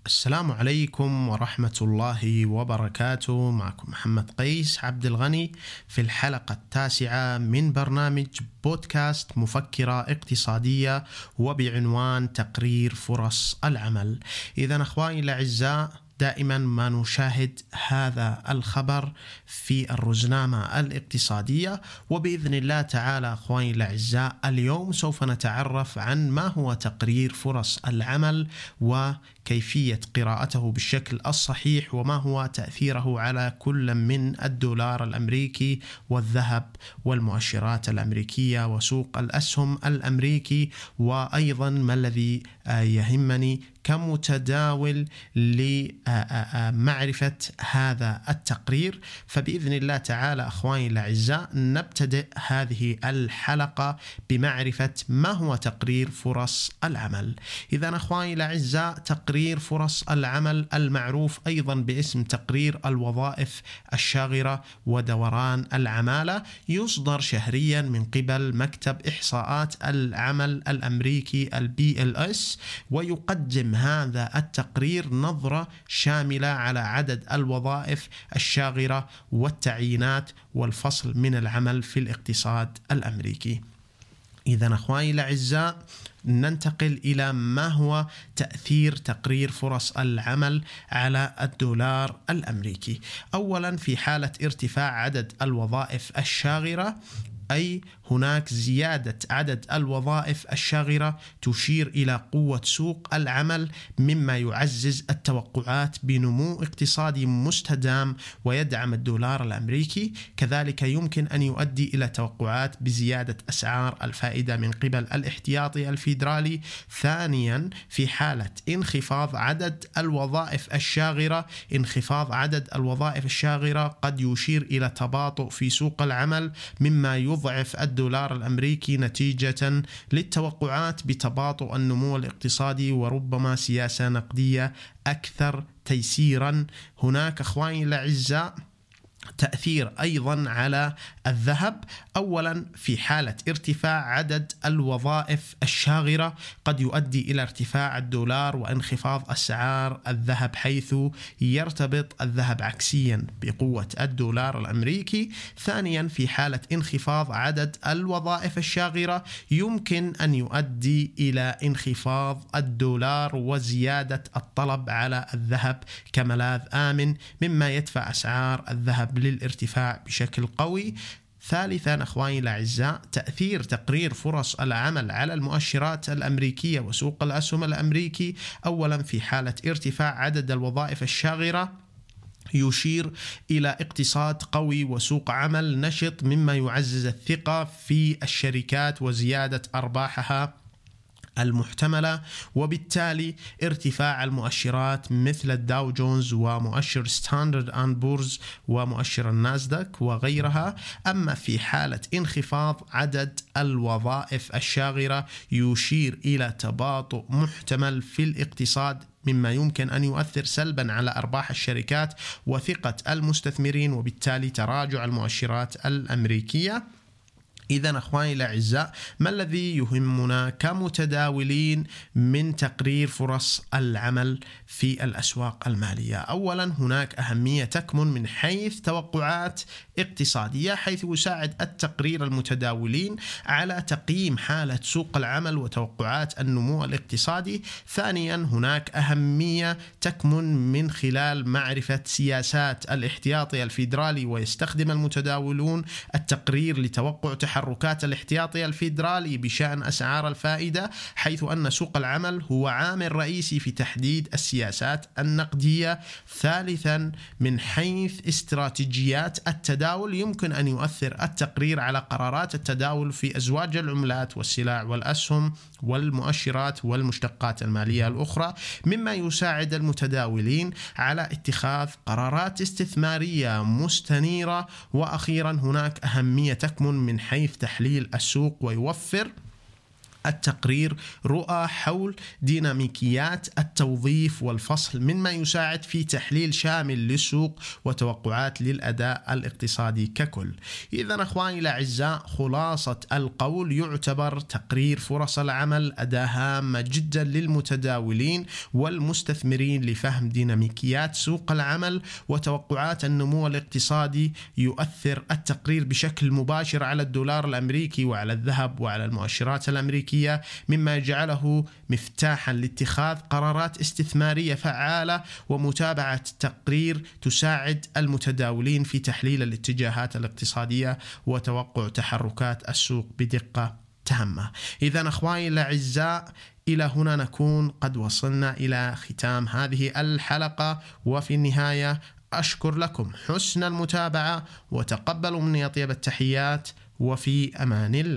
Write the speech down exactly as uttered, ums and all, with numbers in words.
السلام عليكم ورحمة الله وبركاته. معكم محمد قيس عبد الغني في الحلقة التاسعة من برنامج بودكاست مفكرة اقتصادية وبعنوان تقرير فرص العمل. إذن أخواني الأعزاء، دائما ما نشاهد هذا الخبر في الرزنامة الاقتصادية، وبإذن الله تعالى أخواني الأعزاء اليوم سوف نتعرف عن ما هو تقرير فرص العمل وكيفية قراءته بالشكل الصحيح، وما هو تأثيره على كل من الدولار الأمريكي والذهب والمؤشرات الأمريكية وسوق الأسهم الأمريكي، وأيضا ما الذي يهمني كمتداول لمعرفة هذا التقرير. فبإذن الله تعالى أخواني الأعزاء نبتدئ هذه الحلقة بمعرفة ما هو تقرير فرص العمل. إذن أخواني الأعزاء، تقرير فرص العمل المعروف أيضا باسم تقرير الوظائف الشاغرة ودوران العمالة يصدر شهريا من قبل مكتب إحصاءات العمل الأمريكي البي إل إس، ويقدم هذا التقرير نظرة شاملة على عدد الوظائف الشاغرة والتعيينات والفصل من العمل في الاقتصاد الأمريكي. إذن أخواني الأعزاء، ننتقل إلى ما هو تأثير تقرير فرص العمل على الدولار الأمريكي. أولا، في حالة ارتفاع عدد الوظائف الشاغرة، أي هناك زيادة عدد الوظائف الشاغرة، تشير إلى قوة سوق العمل مما يعزز التوقعات بنمو اقتصادي مستدام ويدعم الدولار الأمريكي. كذلك يمكن أن يؤدي إلى توقعات بزيادة أسعار الفائدة من قبل الاحتياطي الفيدرالي. ثانيا، في حالة انخفاض عدد الوظائف الشاغرة، انخفاض عدد الوظائف الشاغرة قد يشير إلى تباطؤ في سوق العمل مما يضعف الدولار الأمريكي نتيجة للتوقعات بتباطؤ النمو الاقتصادي وربما سياسة نقدية أكثر تيسيرا. هناك أخواني الأعزاء تأثير أيضا على الذهب. أولا، في حالة ارتفاع عدد الوظائف الشاغرة قد يؤدي إلى ارتفاع الدولار وانخفاض أسعار الذهب، حيث يرتبط الذهب عكسيا بقوة الدولار الأمريكي. ثانيا، في حالة انخفاض عدد الوظائف الشاغرة يمكن أن يؤدي إلى انخفاض الدولار وزيادة الطلب على الذهب كملاذ آمن، مما يدفع أسعار الذهب للارتفاع بشكل قوي. ثالثا أخواني الأعزاء، تأثير تقرير فرص العمل على المؤشرات الأمريكية وسوق الأسهم الأمريكي. أولا، في حالة ارتفاع عدد الوظائف الشاغرة يشير إلى اقتصاد قوي وسوق عمل نشط، مما يعزز الثقة في الشركات وزيادة أرباحها المحتملة، وبالتالي ارتفاع المؤشرات مثل الداو جونز ومؤشر ستاندرد أند بورز ومؤشر الناسداك وغيرها. أما في حالة انخفاض عدد الوظائف الشاغرة يشير إلى تباطؤ محتمل في الاقتصاد، مما يمكن أن يؤثر سلبا على أرباح الشركات وثقة المستثمرين، وبالتالي تراجع المؤشرات الأمريكية. إذن أخواني الأعزاء، ما الذي يهمنا كمتداولين من تقرير فرص العمل في الأسواق المالية؟ أولا، هناك أهمية تكمن من حيث توقعات اقتصادية، حيث يساعد التقرير المتداولين على تقييم حالة سوق العمل وتوقعات النمو الاقتصادي. ثانيا، هناك أهمية تكمن من خلال معرفة سياسات الاحتياطي الفيدرالي، ويستخدم المتداولون التقرير لتوقع تحركات الاحتياطي الفيدرالي بشأن أسعار الفائدة، حيث أن سوق العمل هو عامل رئيسي في تحديد السياسات النقدية. ثالثا، من حيث استراتيجيات التداول، يمكن أن يؤثر التقرير على قرارات التداول في أزواج العملات والسلع والأسهم والمؤشرات والمشتقات المالية الأخرى، مما يساعد المتداولين على اتخاذ قرارات استثمارية مستنيرة. وأخيرا، هناك أهمية تكمن من حيث تحليل السوق، ويوفر التقرير رؤى حول ديناميكيات التوظيف والفصل، مما يساعد في تحليل شامل للسوق وتوقعات للأداء الاقتصادي ككل. إذن أخواني الأعزاء، خلاصة القول، يعتبر تقرير فرص العمل أداة هامة جدا للمتداولين والمستثمرين لفهم ديناميكيات سوق العمل وتوقعات النمو الاقتصادي. يؤثر التقرير بشكل مباشر على الدولار الأمريكي وعلى الذهب وعلى المؤشرات الأمريكية، مما جعله مفتاحا لاتخاذ قرارات استثمارية فعالة. ومتابعة التقرير تساعد المتداولين في تحليل الاتجاهات الاقتصادية وتوقع تحركات السوق بدقة تامة. إذن أخواني الأعزاء، إلى هنا نكون قد وصلنا إلى ختام هذه الحلقة، وفي النهاية أشكر لكم حسن المتابعة وتقبلوا مني أطيب التحيات، وفي أمان الله.